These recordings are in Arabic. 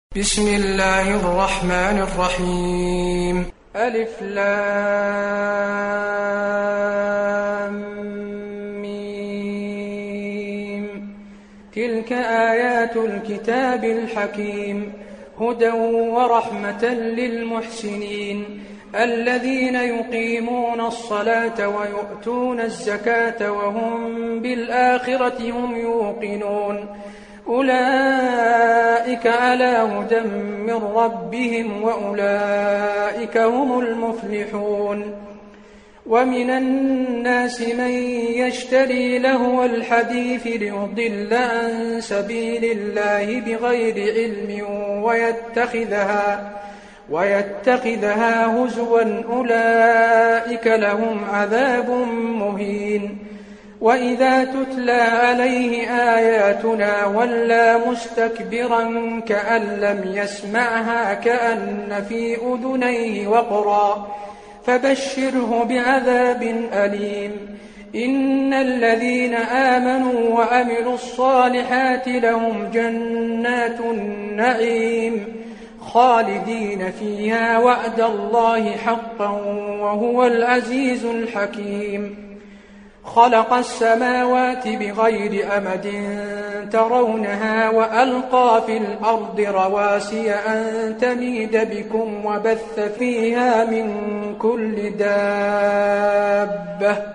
بسم الله الرحمن الرحيم. ألف لام ميم. تلك آيات الكتاب الحكيم، هدى ورحمة للمحسنين الذين يقيمون الصلاة ويؤتون الزكاة وهم بالآخرة هم يوقنون. أولئك على هدى من ربهم وأولئك هم المفلحون. ومن الناس من يشتري لهو الحديث ليضل عن سبيل الله بغير علم ويتخذها هزوا، أولئك لهم عذاب مهين. وإذا تتلى عليه آياتنا ولى مستكبرا كأن لم يسمعها كأن في أذنيه وقرا، فبشره بعذاب أليم. إن الذين آمنوا وعملوا الصالحات لهم جنات النعيم خالدين فيها، وعد الله حقا وهو العزيز الحكيم. خلق السماوات بغير أمد ترونها وألقى في الأرض رواسي أن تميد بكم وبث فيها من كل دابة،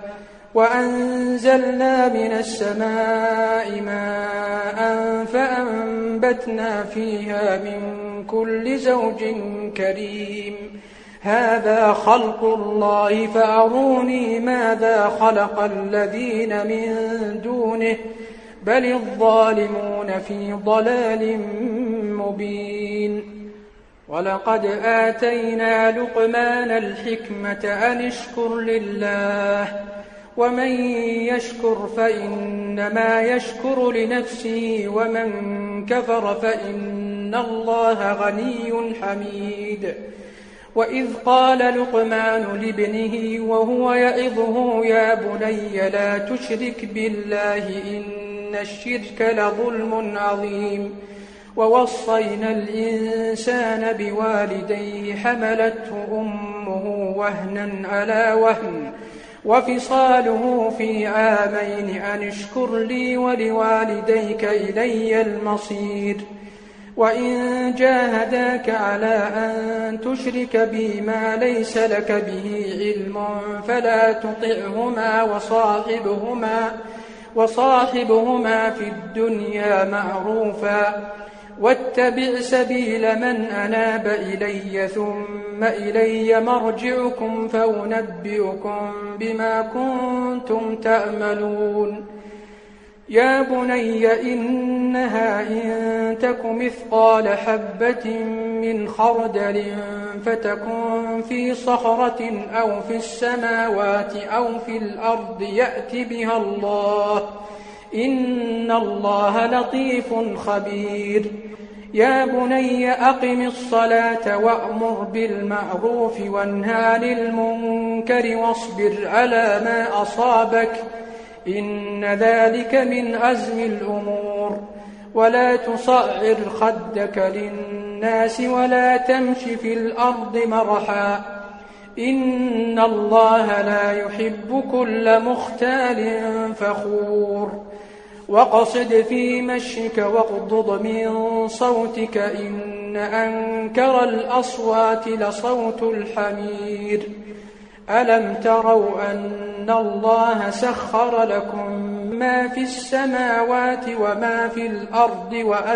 وأنزلنا من السماء ماء فأنبتنا فيها من كل زوج كريم. هذا خلق الله فأروني ماذا خلق الذين من دونه، بل الظالمون في ضلال مبين. ولقد آتينا لقمان الحكمة أن اشكر لله، ومن يشكر فإنما يشكر لنفسه، ومن كفر فإن الله غني حميد. وإذ قال لقمان لابنه وهو يعظه يا بني لا تشرك بالله إن الشرك لظلم عظيم. ووصينا الإنسان بوالديه حملته أمه وهنا على وهن وفصاله في عامين أن اشكر لي ولوالديك إلي المصير. وإن جاهداك على أن تشرك بي ما ليس لك به علم فلا تطعهما وصاحبهما في الدنيا معروفا، واتبع سبيل من أناب إلي ثم إلي مرجعكم فأنبئكم بما كنتم تعملون. يا بني إنها إن تك مثقال حبة من خردل فتكن في صخرة أو في السماوات أو في الأرض يأت بها الله، إن الله لطيف خبير. يا بني أقم الصلاة وأمر بالمعروف وانه عن المنكر واصبر على ما أصابك، إن ذلك من عزم الأمور. ولا تصعر خدك للناس ولا تمش في الأرض مرحا، إن الله لا يحب كل مختال فخور. وقصد في مشيك واغضض من صوتك، إن أنكر الأصوات لصوت الحمير. ألم تروا أن الله سخر لكم ما في السماوات وما في الأرض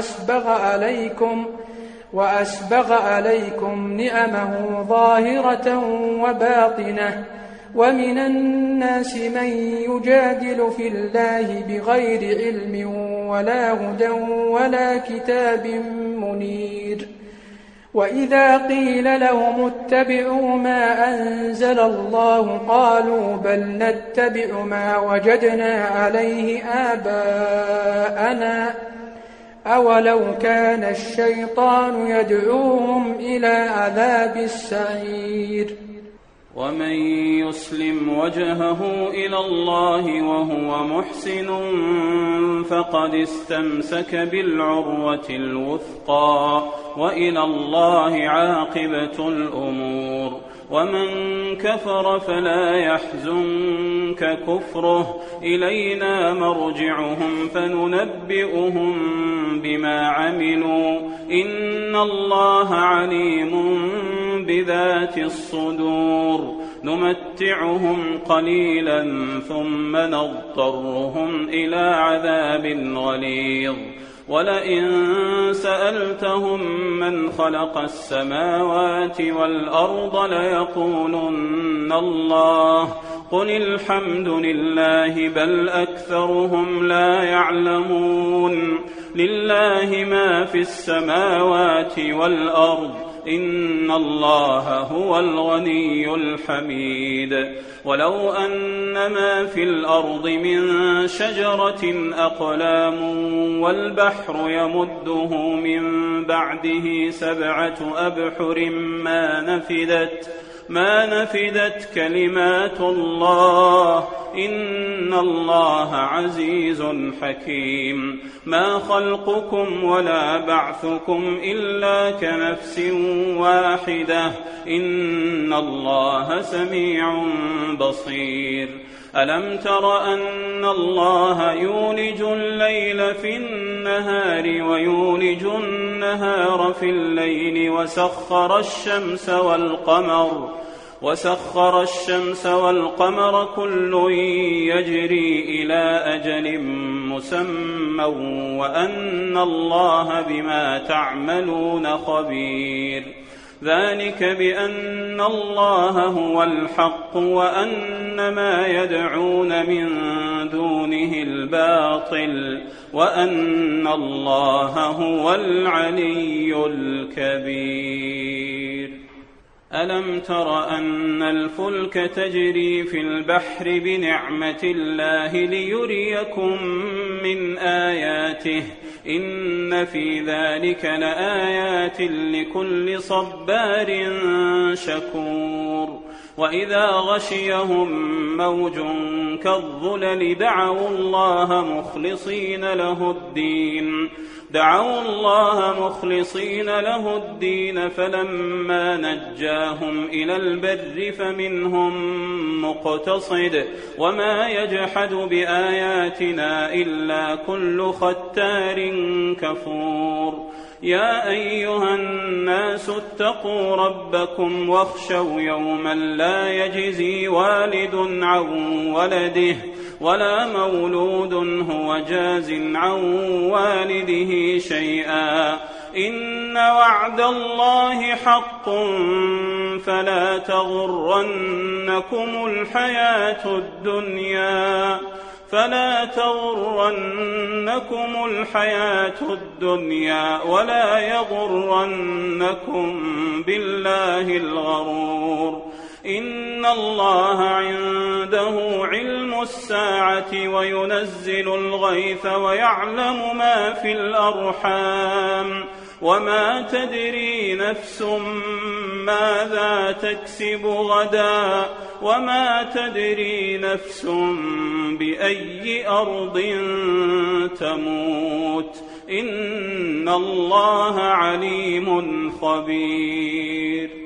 وأسبغ عليكم نعمه ظاهرة وباطنة. ومن الناس من يجادل في الله بغير علم ولا هدى ولا كتاب منير. وإذا قيل لهم اتبعوا ما أنزل الله قالوا بل نتبع ما وجدنا عليه آباءنا، أولو كان الشيطان يدعوهم إلى عذاب السعير. ومن يسلم وجهه إلى الله وهو محسن فقد استمسك بالعروة الوثقى وإلى الله عاقبة الأمور. ومن كفر فلا يحزنك كفره، إلينا مرجعهم فننبئهم بما عملوا، إن الله عليم بذات الصدور. نمتعهم قليلا ثم نضطرهم إلى عذاب غليظ. ولئن سألتهم من خلق السماوات والأرض ليقولن الله، قل الحمد لله بل أكثرهم لا يعلمون. لله ما في السماوات والأرض، إن الله هو الغني الحميد. ولو أن ما في الأرض من شجرة أقلام والبحر يمده من بعده 7 أبحر ما نفدت كلمات الله، إن الله عزيز حكيم. ما خلقكم ولا بعثكم إلا كنفس واحدة، إن الله سميع بصير. ألم تر أن الله يولج الليل في النهار ويولج النهار في الليل وسخر الشمس والقمر كل يجري إلى أجل مسمى وأن الله بما تعملون خبير. ذلك بأن الله هو الحق وأن ما يدعون من دونه الباطل وأن الله هو العلي الكبير. ألم تر أن الفلك تجري في البحر بنعمة الله ليريكم من آياته، إن في ذلك لآيات لكل صبار شكور. وإذا غشيهم موج كالظلل دعوا الله مخلصين له الدين فلما نجاهم إلى البر فمنهم مقتصد وما يجحد بآياتنا إلا كل ختار كفور. يا أيها الناس اتقوا ربكم واخشوا يوما لا يجزي والد عن ولده ولا مولود هو جاز عن والده شيئا، إن وعد الله حق فلا تغرنكم الحياة الدنيا ولا يغرنكم بالله الغرور. إن الله عنده علم الساعة وينزل الغيث ويعلم ما في الأرحام وما تدري نفس ماذا تكسب غدا وما تدري نفس بأي أرض تموت، إن الله عليم خبير.